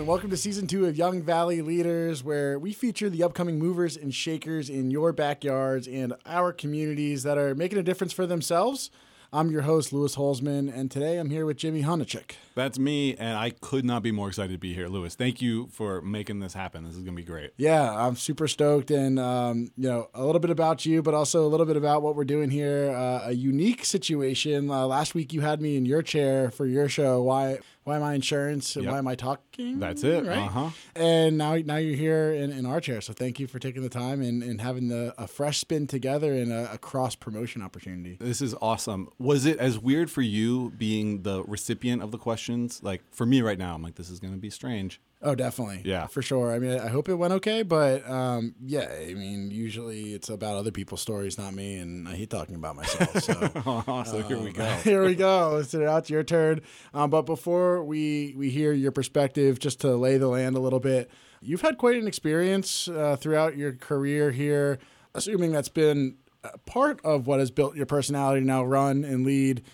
and welcome to Season 2 of Young Valley Leaders, where we feature the upcoming movers and shakers in your backyards and our communities that are making a difference for themselves. I'm your host, Louis Holzman, and today I'm here with Jimmy Honachik. That's me, and I could not be more excited to be here, Louis. Thank you for making this happen. This is going to be great. Yeah, I'm super stoked, and a little bit about you, but also a little bit about what we're doing here. A unique situation. Last week you had me in your chair for your show. Why am I insurance? And Why am I talking? That's it. Right? Uh-huh. And now you're here in our chair. So thank you for taking the time and having a fresh spin together and a cross promotion opportunity. This is awesome. Was it as weird for you being the recipient of the questions? Like for me right now, I'm like, this is going to be strange. Oh, definitely. Yeah. For sure. I mean, I hope it went okay, but usually it's about other people's stories, not me, and I hate talking about myself. So, So here we go. Here we go. It's your turn. But before we hear your perspective, just to lay the land a little bit, you've had quite an experience throughout your career here, assuming that's been part of what has built your personality to now run and lead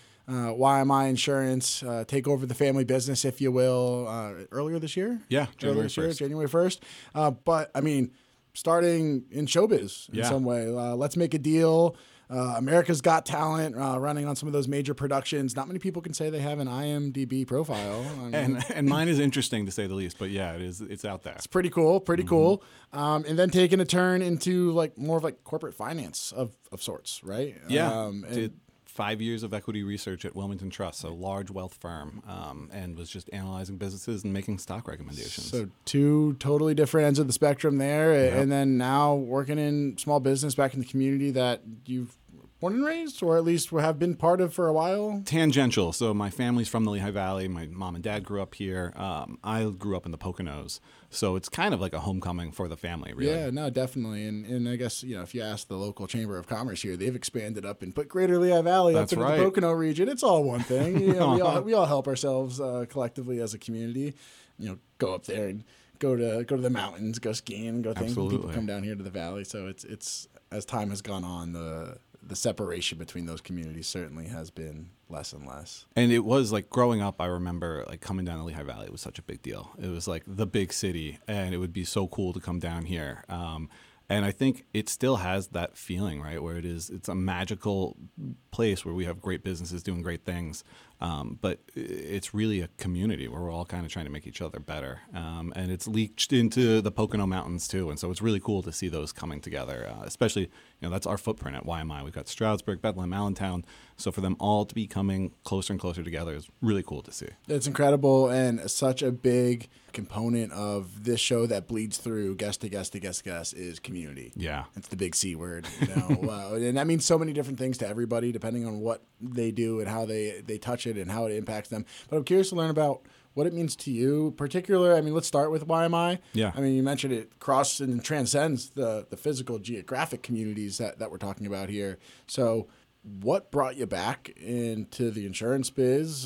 YMI Insurance, take over the family business, if you will, earlier this year? Yeah, January 1st. But, I mean, starting in showbiz in some way. Let's Make a Deal, America's Got Talent, running on some of those major productions. Not many people can say they have an IMDb profile. And mine is interesting, to say the least, but yeah, it's out there. It's pretty cool, cool. And then taking a turn into more of corporate finance of sorts, right? Yeah. Did 5 years of equity research at Wilmington Trust, a large wealth firm, and was just analyzing businesses and making stock recommendations. So two totally different ends of the spectrum there. Yep. And then now working in small business back in the community that you've born and raised, or at least have been part of for a while? Tangential. So my family's from the Lehigh Valley. My mom and dad grew up here. I grew up in the Poconos. So it's kind of like a homecoming for the family, really. Yeah, no, definitely. And I guess, if you ask the local Chamber of Commerce here, they've expanded up and put Greater Lehigh Valley up into the Pocono region. It's all one thing. We all help ourselves collectively as a community. Go up there and go to the mountains, go skiing, and go things. Absolutely. People come down here to the valley. So it's as time has gone on, the separation between those communities certainly has been less and less. And it was growing up, I remember coming down to Lehigh Valley, it was such a big deal. It was the big city, and it would be so cool to come down here. And I think it still has that feeling, right, where it's a magical place where we have great businesses doing great things. But it's really a community where we're all kind of trying to make each other better. And it's leached into the Pocono Mountains too. And so it's really cool to see those coming together, especially, that's our footprint at YMI. We've got Stroudsburg, Bethlehem, Allentown. So for them all to be coming closer and closer together is really cool to see. It's incredible, and such a big component of this show that bleeds through guest to guest to guest to guest is community. Yeah. It's the big C word, and that means so many different things to everybody depending on what they do and how they touch it and how it impacts them. But I'm curious to learn about what it means to you, particular. I mean, let's start with YMI. Yeah. I mean, you mentioned it crosses and transcends the physical geographic communities that we're talking about here. So what brought you back into the insurance biz,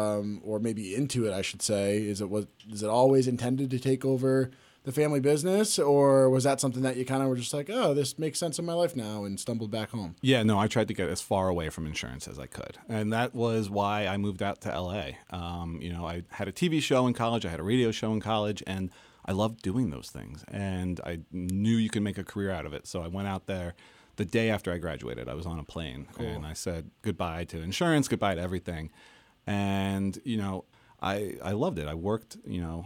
or maybe into it, I should say? Is it always intended to take over the family business, or was that something that you kind of were just like, oh, this makes sense in my life now, and stumbled back home? Yeah, no, I tried to get as far away from insurance as I could. And that was why I moved out to LA. I had a TV show in college, I had a radio show in college, and I loved doing those things. And I knew you could make a career out of it. So I went out there. The day after I graduated, I was on a plane. Cool. And I said goodbye to insurance, goodbye to everything. And, I loved it. I worked,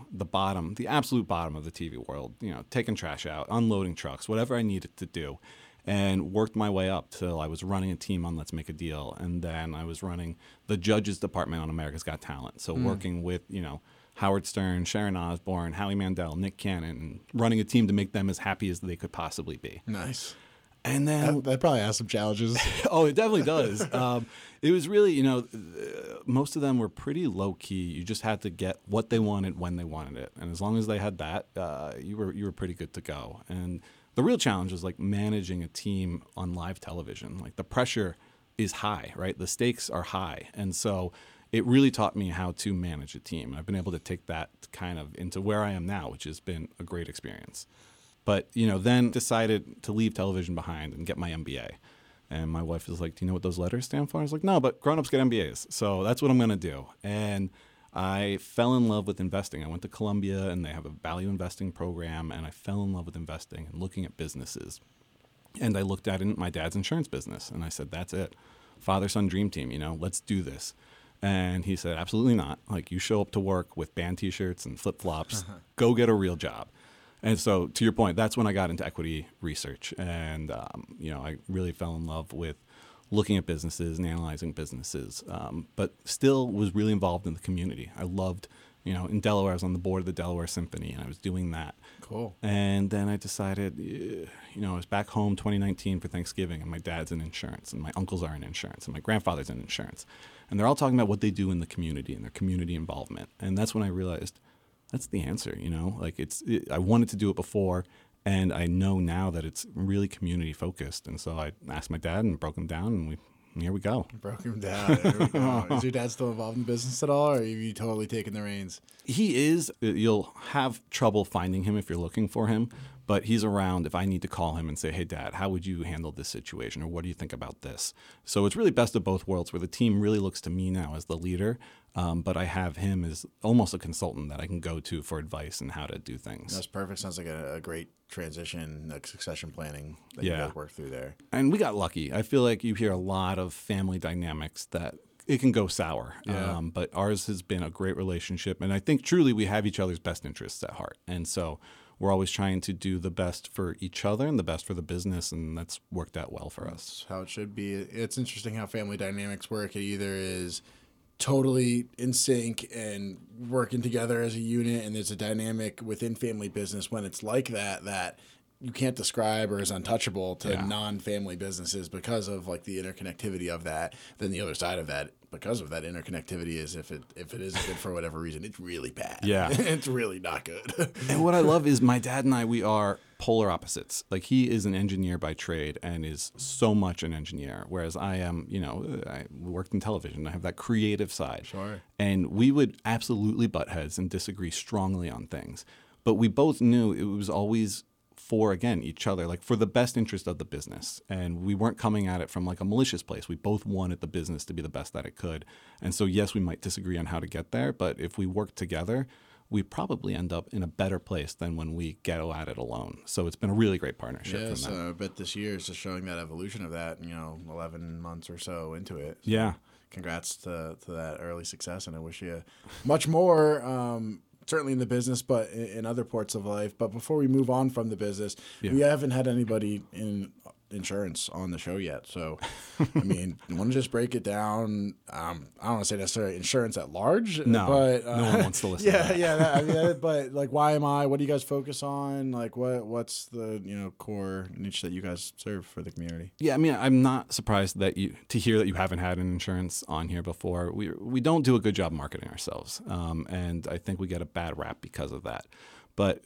the absolute bottom of the TV world, taking trash out, unloading trucks, whatever I needed to do, and worked my way up till I was running a team on Let's Make a Deal. And then I was running the judges department on America's Got Talent. So working with, Howard Stern, Sharon Osbourne, Howie Mandel, Nick Cannon, and running a team to make them as happy as they could possibly be. Nice. And then that probably has some challenges. Oh, it definitely does. It was really, most of them were pretty low key. You just had to get what they wanted when they wanted it, and as long as they had that, you were pretty good to go. And the real challenge was managing a team on live television. The pressure is high, right? The stakes are high, and so it really taught me how to manage a team. I've been able to take that kind of into where I am now, which has been a great experience. But, then decided to leave television behind and get my MBA. And my wife was like, do you know what those letters stand for? I was like, no, but grown-ups get MBAs. So that's what I'm going to do. And I fell in love with investing. I went to Columbia and they have a value investing program, and I fell in love with investing and looking at businesses. And I looked at my dad's insurance business and I said, that's it. Father-son dream team, let's do this. And he said, absolutely not. Like, you show up to work with band T-shirts and flip-flops, go get a real job. And so, to your point, that's when I got into equity research. And, I really fell in love with looking at businesses and analyzing businesses, but still was really involved in the community. I loved, in Delaware, I was on the board of the Delaware Symphony, and I was doing that. Cool. And then I decided, I was back home 2019 for Thanksgiving, and my dad's in insurance, and my uncles are in insurance, and my grandfather's in insurance. And they're all talking about what they do in the community and their community involvement. And that's when I realized that's the answer, I wanted to do it before, and I know now that it's really community focused. And so I asked my dad and broke him down, and here we go. Broke him down. Here we go. Is your dad still involved in business at all, or have you totally taken the reins? He is. You'll have trouble finding him if you're looking for him, but he's around if I need to call him and say, hey, Dad, how would you handle this situation, or what do you think about this? So it's really best of both worlds, where the team really looks to me now as the leader, but I have him as almost a consultant that I can go to for advice and how to do things. That's perfect. Sounds like a great transition, like succession planning that you guys work through there. And we got lucky. I feel like you hear a lot of family dynamics that it can go sour. Yeah. But ours has been a great relationship. And I think truly we have each other's best interests at heart. And so we're always trying to do the best for each other and the best for the business. And that's worked out well for us. That's how it should be. It's interesting how family dynamics work. It either is totally in sync and working together as a unit, and there's a dynamic within family business when it's like that you can't describe or is untouchable to non-family businesses because of like the interconnectivity of that. Then the other side of that, because of that interconnectivity, is if it isn't good for whatever reason, it's really bad. Yeah. It's really not good. And what I love is my dad and I, we are polar opposites. Like, he is an engineer by trade and is so much an engineer, whereas I am, I worked in television. I have that creative side. Sure. And we would absolutely butt heads and disagree strongly on things. But we both knew it was always for, again, each other, like for the best interest of the business. And we weren't coming at it from like a malicious place. We both wanted the business to be the best that it could. And so, yes, we might disagree on how to get there, but if we work together, we probably end up in a better place than when we go at it alone. So it's been a really great partnership. Yes, I bet this year is just showing that evolution of that, 11 months or so into it. So yeah. Congrats to that early success, and I wish you much more, certainly in the business, but in other parts of life. But before we move on from the business, we haven't had anybody in insurance on the show yet. So, I mean, you want to just break it down? I don't want to say necessarily insurance at large. No, but, no one wants to listen to that. Yeah. But like, YMI, what do you guys focus on? Like, what's the, core niche that you guys serve for the community? Yeah, I mean, I'm not surprised to hear that you haven't had an insurance on here before. We don't do a good job marketing ourselves, and I think we get a bad rap because of that. But,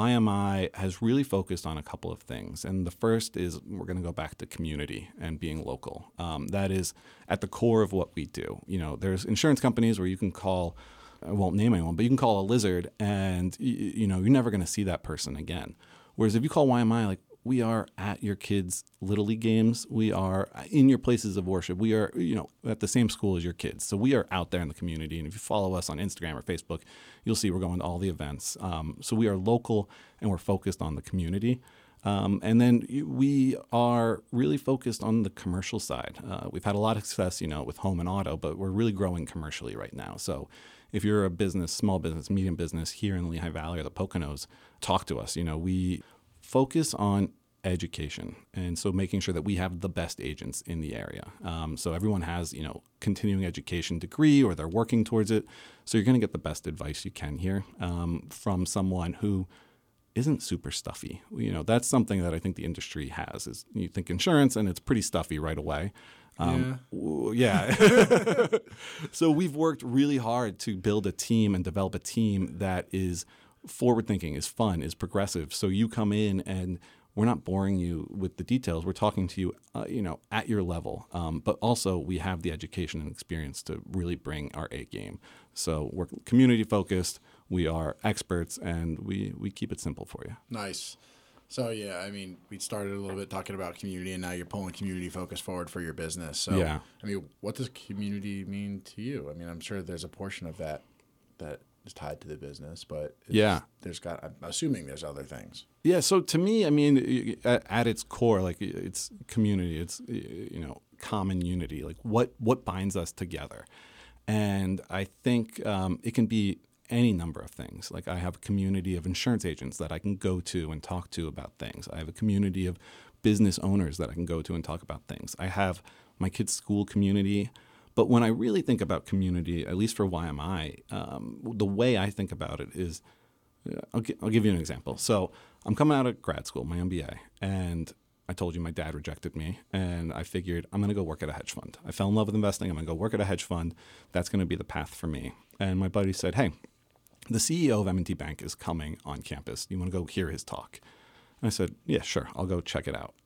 YMI has really focused on a couple of things. And the first is we're going to go back to community and being local. That is at the core of what we do. There's insurance companies where you can call, I won't name anyone, but you can call a lizard and, you're never going to see that person again. Whereas if you call YMI, like, we are at your kids' Little League games. We are in your places of worship. We are, at the same school as your kids. So we are out there in the community. And if you follow us on Instagram or Facebook, you'll see we're going to all the events. So we are local and we're focused on the community. And then we are really focused on the commercial side. We've had a lot of success, with home and auto, but we're really growing commercially right now. So if you're a business, small business, medium business here in the Lehigh Valley or the Poconos, talk to us. We focus on education, and so making sure that we have the best agents in the area. So everyone has, continuing education degree, or they're working towards it. So you're going to get the best advice you can here from someone who isn't super stuffy. That's something that I think the industry has. Is you think insurance and it's pretty stuffy right away. Yeah. So we've worked really hard to build a team and develop a team that is forward-thinking, is fun, is progressive. So you come in and we're not boring you with the details. We're talking to you, at your level. But also we have the education and experience to really bring our A game. So we're community-focused. We are experts, and we keep it simple for you. Nice. So, yeah, I mean, we started a little bit talking about community, and now you're pulling community focus forward for your business. So, yeah. I mean, what does community mean to you? I mean, I'm sure there's a portion of that that is tied to the business, but I'm assuming there's other things. Yeah. So to me, I mean, at its core, like it's community, it's, common unity, like what binds us together. And I think it can be any number of things. Like I have a community of insurance agents that I can go to and talk to about things. I have a community of business owners that I can go to and talk about things. I have my kids' school community. But when I really think about community, at least for YMI, the way I think about it is, I'll give you an example. So I'm coming out of grad school, my MBA, and I told you my dad rejected me, and I figured I'm going to go work at a hedge fund. I fell in love with investing. I'm going to go work at a hedge fund. That's going to be the path for me. And my buddy said, hey, the CEO of M&T Bank is coming on campus. You want to go hear his talk? And I said, yeah, sure. I'll go check it out.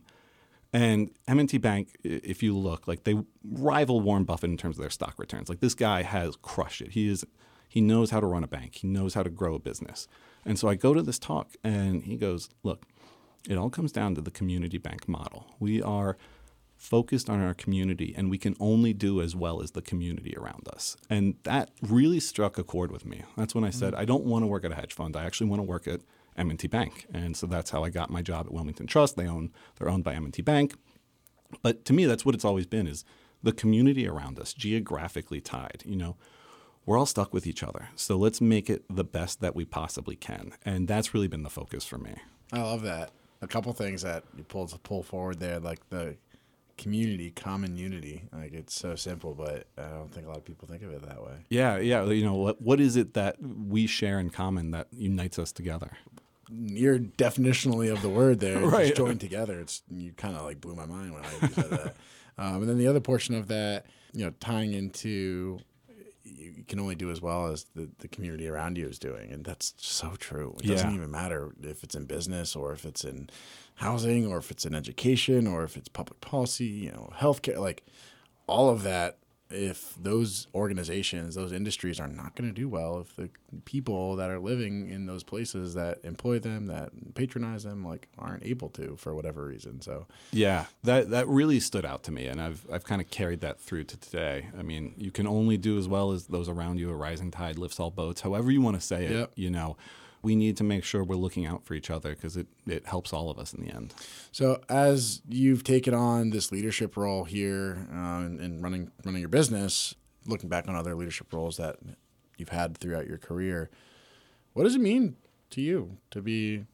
And M&T Bank, if you look, like they rival Warren Buffett in terms of their stock returns. Like this guy has crushed it. He knows how to run a bank. He knows how to grow a business. And so I go to this talk and he goes, look, it all comes down to the community bank model. We are focused on our community and we can only do as well as the community around us. And that really struck a chord with me. That's when I said, I don't want to work at a hedge fund. I actually want to work at M&T Bank. And so that's how I got my job at Wilmington Trust. They're owned by M&T Bank. But to me, that's what it's always been, is the community around us, geographically tied. We're all stuck with each other. So let's make it the best that we possibly can. And that's really been the focus for me. I love that. A couple things that you pull forward there, like the community, common unity. Like it's so simple, but I don't think a lot of people think of it that way. Yeah. What is it that we share in common that unites us together? Your definitionally of the word there, right. Just joined together. You kind of like blew my mind when I said that. And then the other portion of that, tying into you can only do as well as the community around you is doing, and that's so true. It doesn't even matter if it's in business or if it's in housing or if it's in education or if it's public policy, healthcare, like all of that. If those organizations, those industries are not going to do well, if the people that are living in those places that employ them, that patronize them, like aren't able to for whatever reason. So yeah, that really stood out to me, and I've kind of carried that through to today. I mean, you can only do as well as those around you. A rising tide lifts all boats. However you want to say it, we need to make sure we're looking out for each other because it helps all of us in the end. So as you've taken on this leadership role here and running your business, looking back on other leadership roles that you've had throughout your career, what does it mean to you to be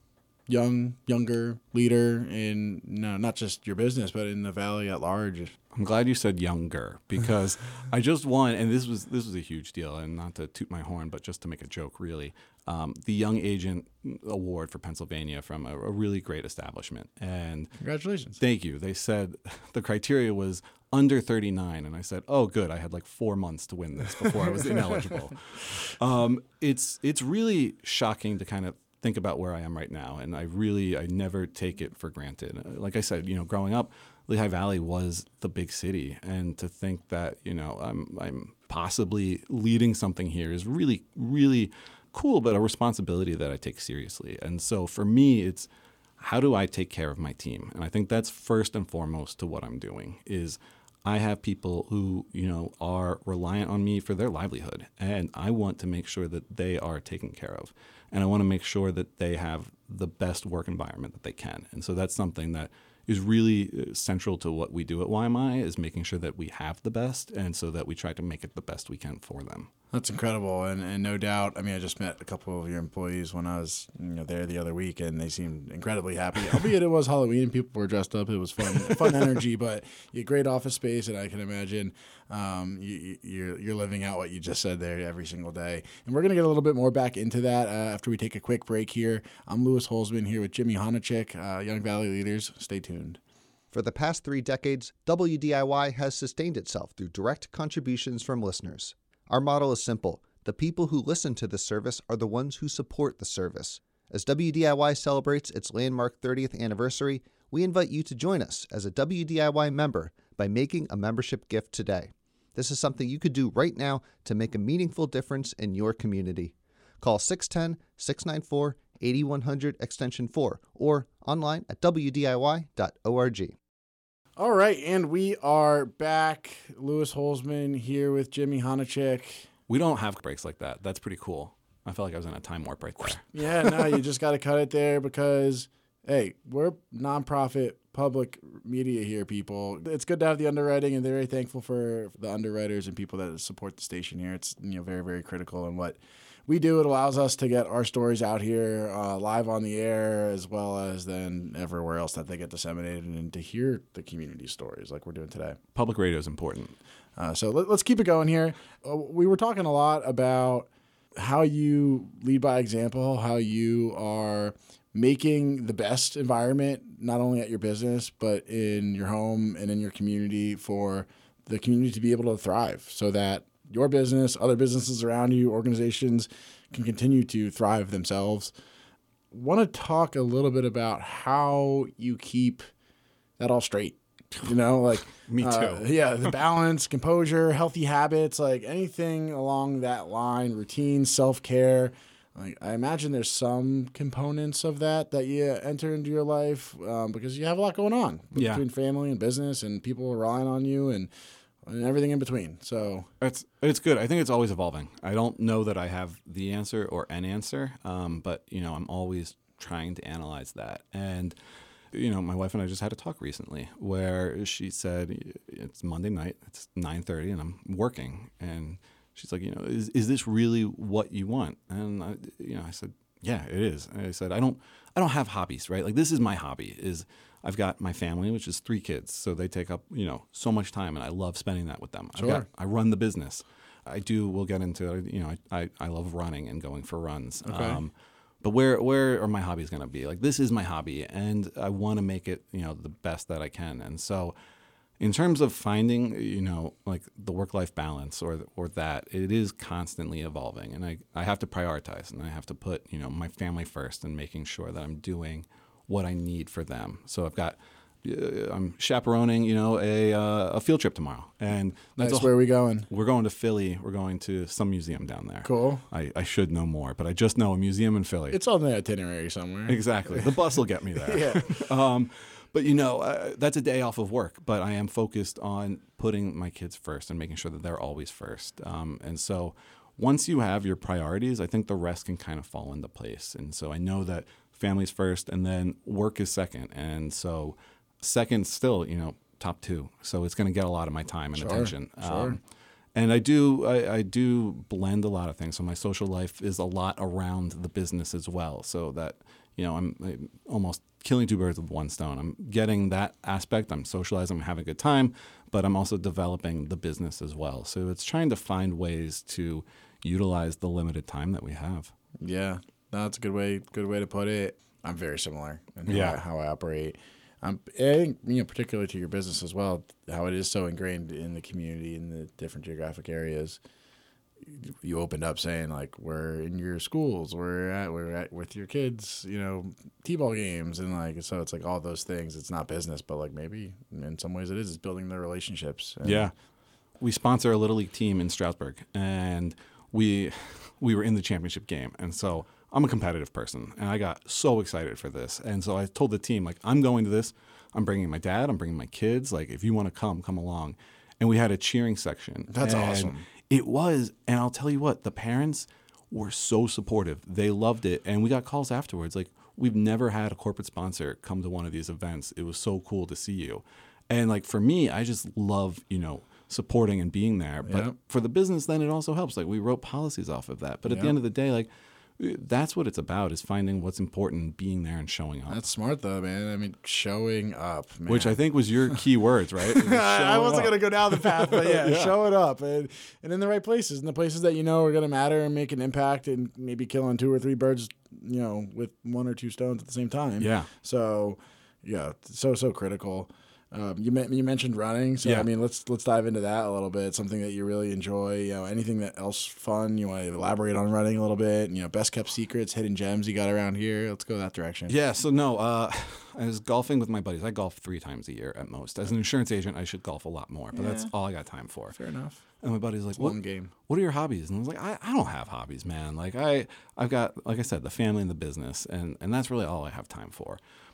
younger leader in not just your business, but in the Valley at large? I'm glad you said younger because I just won, and this was a huge deal, and not to toot my horn, but just to make a joke, really. The Young Agent Award for Pennsylvania from a really great establishment. And congratulations. Thank you. They said the criteria was under 39, and I said, oh, good. I had like 4 months to win this before I was ineligible. It's really shocking to kind of think about where I am right now, and I never take it for granted. Like I said, growing up, Lehigh Valley was the big city, and to think that I'm possibly leading something here is really, really cool, but a responsibility that I take seriously. And so for me, it's how do I take care of my team? And I think that's first and foremost to what I'm doing is I have people who, are reliant on me for their livelihood, and I want to make sure that they are taken care of. And I want to make sure that they have the best work environment that they can. And so that's something that is really central to what we do at YMI, is making sure that we have the best, and so that we try to make it the best we can for them. That's incredible, and no doubt. I mean, I just met a couple of your employees when I was there the other week, and they seemed incredibly happy. Albeit it was Halloween and people were dressed up. It was fun energy, but you had great office space, and I can imagine you're living out what you just said there every single day. And we're gonna get a little bit more back into that after we take a quick break here. I'm Louis Holzman here with Jimmy Honachik, Young Valley Leaders. Stay tuned. For the past 3 decades, WDIY has sustained itself through direct contributions from listeners. Our model is simple. The people who listen to this service are the ones who support the service. As WDIY celebrates its landmark 30th anniversary, we invite you to join us as a WDIY member by making a membership gift today. This is something you could do right now to make a meaningful difference in your community. Call 610-694-8100 extension 4 or online at wdiy.org. All right, and we are back. Louis Holzman here with Jimmy Honachik. We don't have breaks like that. That's pretty cool. I felt like I was in a time warp right there. Yeah, no, you just got to cut it there because, hey, we're nonprofit public media here, people. It's good to have the underwriting, and they're very thankful for the underwriters and people that support the station here. It's very, very critical in what we do. It allows us to get our stories out here live on the air, as well as then everywhere else that they get disseminated, and to hear the community stories like we're doing today. Public radio is important. So let's keep it going here. We were talking a lot about how you lead by example, how you are making the best environment, not only at your business, but in your home and in your community, for the community to be able to thrive, so that your business, other businesses around you, organizations can continue to thrive themselves. Want to talk a little bit about how you keep that all straight. Me too. The balance, composure, healthy habits, like anything along that line, routine, self-care. Like, I imagine there's some components of that you enter into your life because you have a lot going on between family and business and people relying on you and everything in between. So it's good. I think it's always evolving. I don't know that I have the answer or an answer, but I'm always trying to analyze that. And my wife and I just had a talk recently where she said, it's Monday night, it's 9:30 and I'm working. And she's like, is this really what you want? And I said, yeah, it is. And I said, I don't have hobbies, right? Like, this is my hobby. I've got my family, which is 3 kids. So they take up, so much time, and I love spending that with them. Sure. I run the business. We'll get into it. I love running and going for runs. Okay. But where are my hobbies going to be? Like, this is my hobby, and I want to make it, the best that I can. And so in terms of finding, like the work-life balance or that, it is constantly evolving. And I have to prioritize, and I have to put, my family first and making sure that I'm doing what I need for them. So I'm chaperoning, a field trip tomorrow. And that's where are we going? We're going to Philly. We're going to some museum down there. Cool. I should know more, but I just know a museum in Philly. It's on the itinerary somewhere. Exactly. The bus will get me there. Yeah. But that's a day off of work. But I am focused on putting my kids first and making sure that they're always first. And so once you have your priorities, I think the rest can kind of fall into place. And so I know that family's first, and then work is second. And so second still, top 2. So it's going to get a lot of my time and attention. Sure. And I do blend a lot of things. So my social life is a lot around the business as well. So that, I'm almost killing 2 birds with one stone. I'm getting that aspect. I'm socializing. I'm having a good time, but I'm also developing the business as well. So it's trying to find ways to utilize the limited time that we have. Yeah, that's a good way to put it. I'm very similar in how I operate. I think, particularly to your business as well, how it is so ingrained in the community in the different geographic areas. You opened up saying, like, we're in your schools, we're at with your kids, t-ball games, and like, so it's like all those things. It's not business, but like maybe in some ways it is. It's building their relationships. Yeah, we sponsor a little league team in Stroudsburg, and we were in the championship game, and so I'm a competitive person, and I got so excited for this. And so I told the team, like, I'm going to this. I'm bringing my dad. I'm bringing my kids. Like, if you want to come along. And we had a cheering section. That's awesome. It was. And I'll tell you what, the parents were so supportive. They loved it. And we got calls afterwards. Like, we've never had a corporate sponsor come to one of these events. It was so cool to see you. And, like, for me, I just love, supporting and being there. But for the business, then it also helps. Like, we wrote policies off of that. But at the end of the day, like, that's what it's about, is finding what's important, being there and showing up. That's smart, though, man. I mean, showing up, man. Which I think was your key words, right? I wasn't going to go down the path, but showing up and in the right places, in the places that are going to matter and make an impact, and maybe killing 2 or 3 birds, with 1 or 2 stones at the same time. Yeah. So, yeah, so critical. You mentioned running, so I mean, let's dive into that a little bit. Something that you really enjoy, anything that else fun you want to elaborate on running a little bit. Best kept secrets, hidden gems you got around here. Let's go that direction. Yeah. So no, I was golfing with my buddies. I golf 3 times a year at most. As an insurance agent, I should golf a lot more, but that's all I got time for. Fair enough. And my buddy's like, "What game? What are your hobbies?" And I was like, "I don't have hobbies, man. Like I've got, like I said, the family and the business, and that's really all I have time for."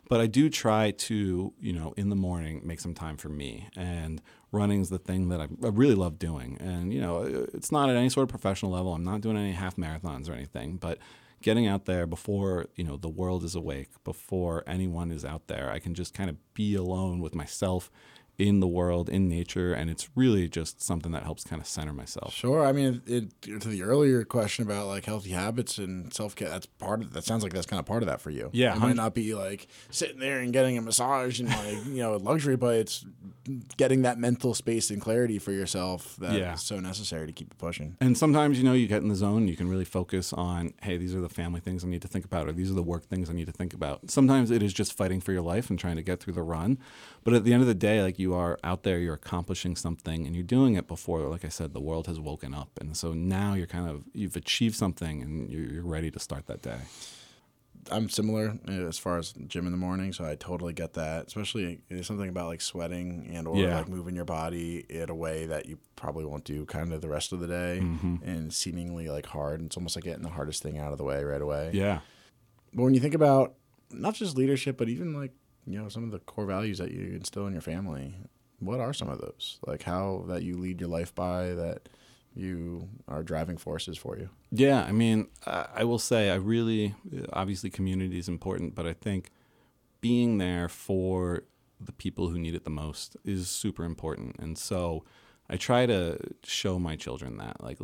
But I do try to, in the morning, make some time for me. And running is the thing that I really love doing. And, it's not at any sort of professional level. I'm not doing any half marathons or anything. But getting out there before, the world is awake, before anyone is out there, I can just kind of be alone with myself in the world, in nature, and it's really just something that helps kind of center myself. Sure. I mean, to the earlier question about like healthy habits and self-care, that sounds like that's kind of part of that for you. Yeah. It might not be like sitting there and getting a massage and like, luxury, but it's getting that mental space and clarity for yourself that is so necessary to keep it pushing. And sometimes, you get in the zone, you can really focus on, hey, these are the family things I need to think about, or these are the work things I need to think about. Sometimes it is just fighting for your life and trying to get through the run. But at the end of the day, like, you are out there, you're accomplishing something, and you're doing it before, like I said, the world has woken up. And so now you've achieved something, and you're ready to start that day. I'm similar as far as gym in the morning, so I totally get that. Especially something about like sweating and or like moving your body in a way that you probably won't do kind of the rest of the day, and seemingly like hard. It's almost like getting the hardest thing out of the way right away. Yeah. But when you think about not just leadership, but even like some of the core values that you instill in your family, what are some of those? Like how that you lead your life by that you are driving forces for you? Yeah, I mean, I will say obviously community is important, but I think being there for the people who need it the most is super important. And so I try to show my children that, like,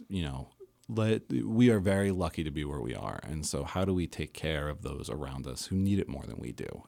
we are very lucky to be where we are. And so how do we take care of those around us who need it more than we do?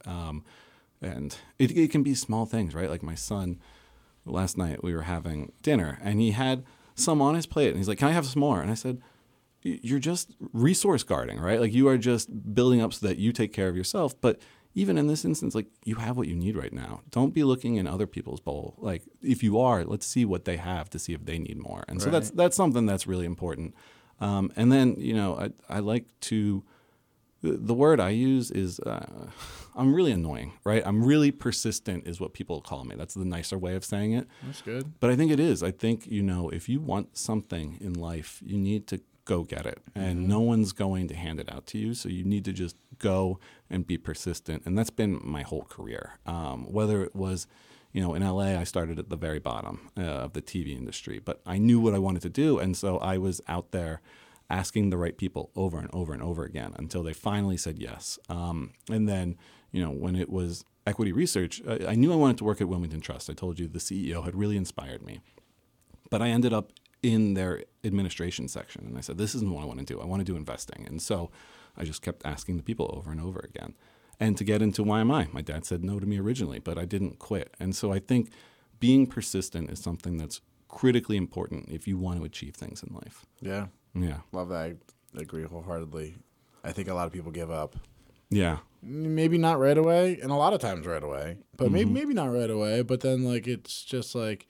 And it can be small things, right? Like my son, last night we were having dinner and he had some on his plate and he's like, can I have some more? And I said, you're just resource guarding, right? Like you are just building up so that you take care of yourself. But even in this instance, like you have what you need right now. Don't be looking in other people's bowl. Like if you are, let's see what they have to see if they need more. And so that's something that's really important. And then, I like to, the word I use is, I'm really annoying, right? I'm really persistent is what people call me. That's the nicer way of saying it. That's good. But I think it is. I think, if you want something in life, you need to go get it. And no one's going to hand it out to you. So you need to just go and be persistent. And that's been my whole career. Whether it was, in LA, I started at the very bottom of the TV industry. But I knew what I wanted to do. And so I was out there asking the right people over and over and over again until they finally said yes. And then, when it was equity research, I knew I wanted to work at Wilmington Trust. I told you the CEO had really inspired me. But I ended up in their administration section. And I said, this isn't what I want to do. I want to do investing. And so I just kept asking the people over and over again. And to get into YMI, my dad said no to me originally, but I didn't quit. And so I think being persistent is something that's critically important if you want to achieve things in life. Yeah. Yeah. Love that. I agree wholeheartedly. I think a lot of people give up. Yeah. Maybe not right away, and a lot of times right away, but maybe not right away. But then, like, it's just like,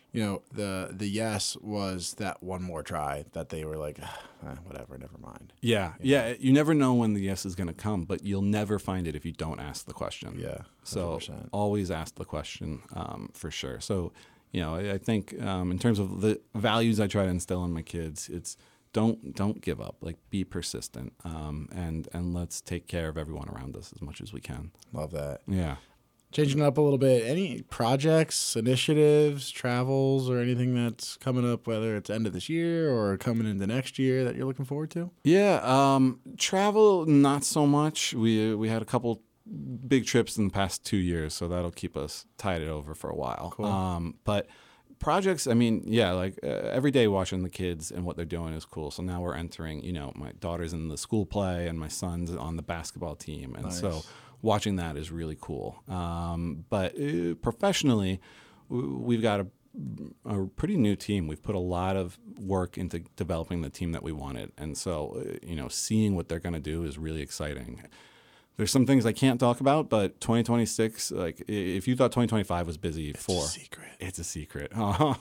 the yes was that one more try that they were like, whatever, never mind. Yeah. Yeah. You never know when the yes is going to come, but you'll never find it if you don't ask the question. Yeah. 100%. So always ask the question for sure. So, I think in terms of the values I try to instill in my kids, it's don't give up. Like be persistent, and let's take care of everyone around us as much as we can. Love that. Yeah. Changing it up a little bit, any projects, initiatives, travels, or anything that's coming up, whether it's end of this year or coming into next year that you're looking forward to? Yeah. Travel, not so much. We had a couple big trips in the past 2 years, so that'll keep us tied over for a while. Cool. But projects, I mean, yeah, like every day watching the kids and what they're doing is cool. So now we're entering, my daughter's in the school play and my son's on the basketball team. And so watching that is really cool. But professionally, we've got a pretty new team. We've put a lot of work into developing the team that we wanted. And so, seeing what they're going to do is really exciting. There's some things I can't talk about, but 2026, like if you thought 2025 was busy it's a secret.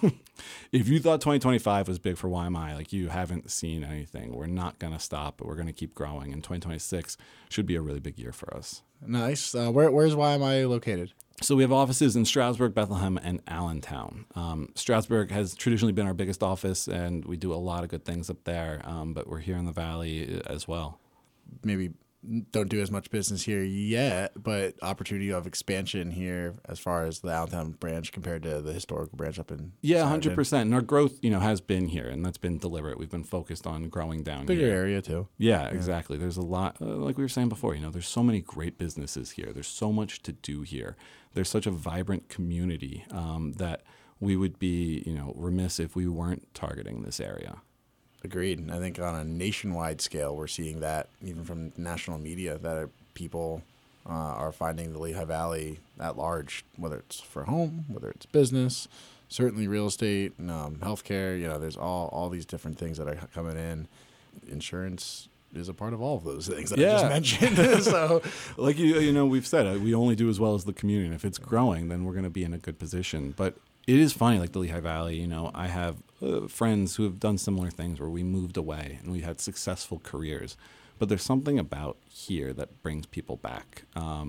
If you thought 2025 was big for YMI, like you haven't seen anything. We're not going to stop, but we're going to keep growing. And 2026 should be a really big year for us. Nice. Where's YMI located? So we have offices in Stroudsburg, Bethlehem, and Allentown. Stroudsburg has traditionally been our biggest office, and we do a lot of good things up there, but we're here in the Valley as well. Maybe don't do as much business here yet, but opportunity of expansion here as far as the Allentown branch compared to the historical branch up in Yeah, Saturn. 100%. And our growth, has been here, and that's been deliberate. We've been focused on growing down Bigger here. area too. Yeah, exactly. There's a lot, like we were saying before, there's so many great businesses here. There's so much to do here. There's such a vibrant community that we would be, remiss if we weren't targeting this area. Agreed. I think on a nationwide scale, we're seeing that even from national media that people are finding the Lehigh Valley at large, whether it's for home, whether it's business, certainly real estate, healthcare. There's all these different things that are coming in. Insurance is a part of all of those things that I just mentioned. So, like we've said, we only do as well as the community. And if it's growing, then we're going to be in a good position. But it is funny, like the Lehigh Valley, I have friends who have done similar things where we moved away and we had successful careers. But there's something about here that brings people back.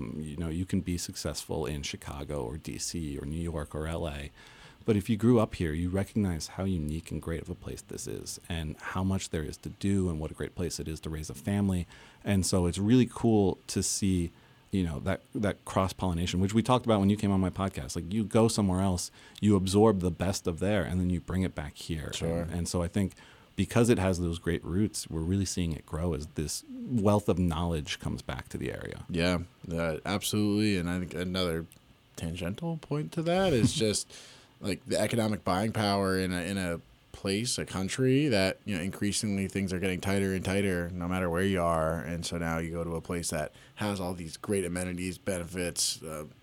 You can be successful in Chicago or D.C. or New York or L.A., but if you grew up here, you recognize how unique and great of a place this is and how much there is to do and what a great place it is to raise a family. And so it's really cool to see that cross-pollination, which we talked about when you came on my podcast. Like, you go somewhere else, you absorb the best of there, and then you bring it back here. Sure. And so I think because it has those great roots, we're really seeing it grow as this wealth of knowledge comes back to the area. Yeah, absolutely. And I think another tangential point to that is just like the economic buying power in a place, a country that, increasingly things are getting tighter and tighter no matter where you are. And so now you go to a place that has all these great amenities, benefits,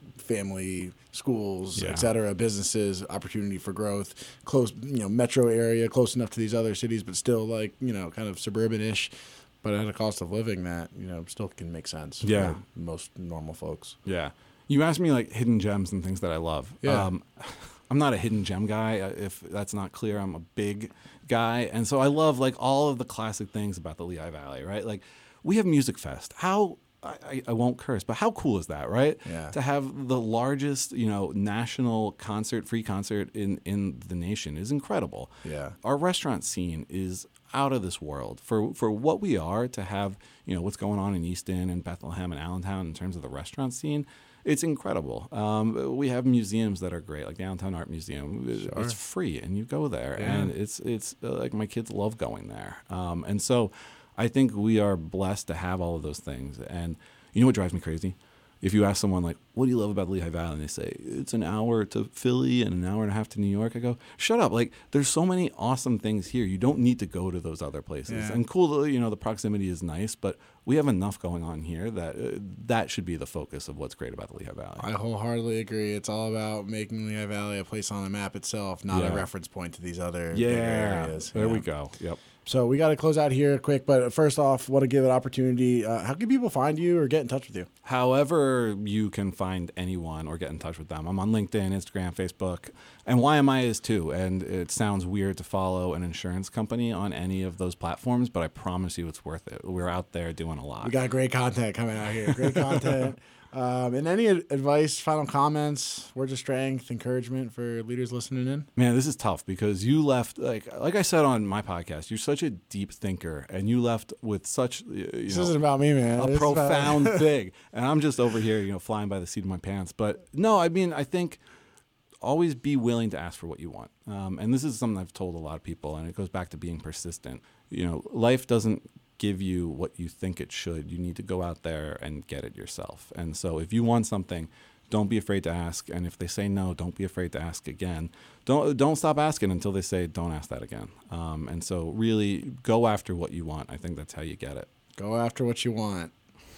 family, schools, et cetera, businesses, opportunity for growth, close, metro area, close enough to these other cities, but still like, kind of suburban-ish, but at a cost of living that, still can make sense for most normal folks. Yeah. You asked me like hidden gems and things that I love. Yeah. I'm not a hidden gem guy. If that's not clear, I'm a big guy. And so I love like all of the classic things about the Lehigh Valley, right? Like, we have Music Fest. I won't curse, but how cool is that, right? Yeah. To have the largest, national free concert in the nation is incredible. Yeah. Our restaurant scene is out of this world. For what we are, to have, what's going on in Easton and Bethlehem and Allentown in terms of the restaurant scene, it's incredible. We have museums that are great, like the Allentown Art Museum. Sure. It's free, and you go there, Yeah. and it's like my kids love going there. And so I think we are blessed to have all of those things. And you know what drives me crazy? If you ask someone, like, what do you love about Lehigh Valley? And they say, it's an hour to Philly and an hour and a half to New York. I go, shut up. Like, there's so many awesome things here. You don't need to go to those other places. Yeah. And cool, the proximity is nice, but we have enough going on here that that should be the focus of what's great about the Lehigh Valley. I wholeheartedly agree. It's all about making Lehigh Valley a place on the map itself, not a reference point to these other bigger areas. There we go. Yep. So we got to close out here quick, but first off, want to give an opportunity. How can people find you or get in touch with you? However you can find anyone or get in touch with them. I'm on LinkedIn, Instagram, Facebook, and YMI is too. And it sounds weird to follow an insurance company on any of those platforms, but I promise you it's worth it. We're out there doing a lot. We got great content coming out here. Great content. And any advice, final comments, words of strength, encouragement for leaders listening in? Man, this is tough because you left, like I said on my podcast, you're such a deep thinker, and you left with such, This isn't about me, man. a profound thing. And I'm just over here, flying by the seat of my pants. But no, I mean, I think always be willing to ask for what you want. And this is something I've told a lot of people, and it goes back to being persistent. Life doesn't give you what you think it should. You need to go out there and get it yourself. And so if you want something, don't be afraid to ask. And if they say no, don't be afraid to ask again. Don't stop asking until they say, don't ask that again. And so really go after what you want. I think that's how you get it. Go after what you want,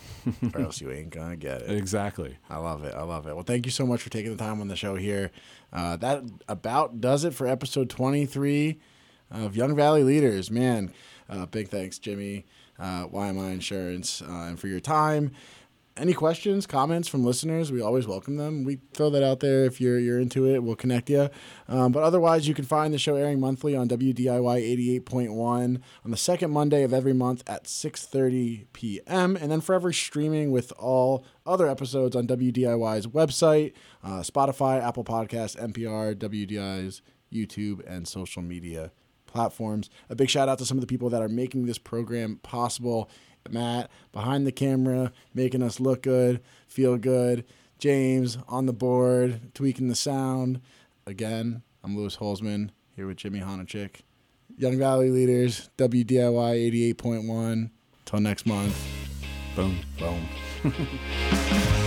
or else you ain't gonna get it. Exactly. I love it. Well, thank you so much for taking the time on the show here. That about does it for episode 23 of Young Valley Leaders. Man, big thanks, Jimmy, YMI Insurance, and for your time. Any questions, comments from listeners, we always welcome them. We throw that out there. If you're into it, we'll connect you. But otherwise, you can find the show airing monthly on WDIY 88.1 on the second Monday of every month at 6:30 p.m. And then forever streaming with all other episodes on WDIY's website, Spotify, Apple Podcasts, NPR, WDI's YouTube, and social media platforms. A big shout out to some of the people that are making this program possible. Matt behind the camera, making us look good, feel good. James on the board, tweaking the sound. Again, I'm Louis Holzman here with Jimmy Honachik. Young Valley Leaders, WDIY 88.1. Till next month. Boom. Boom.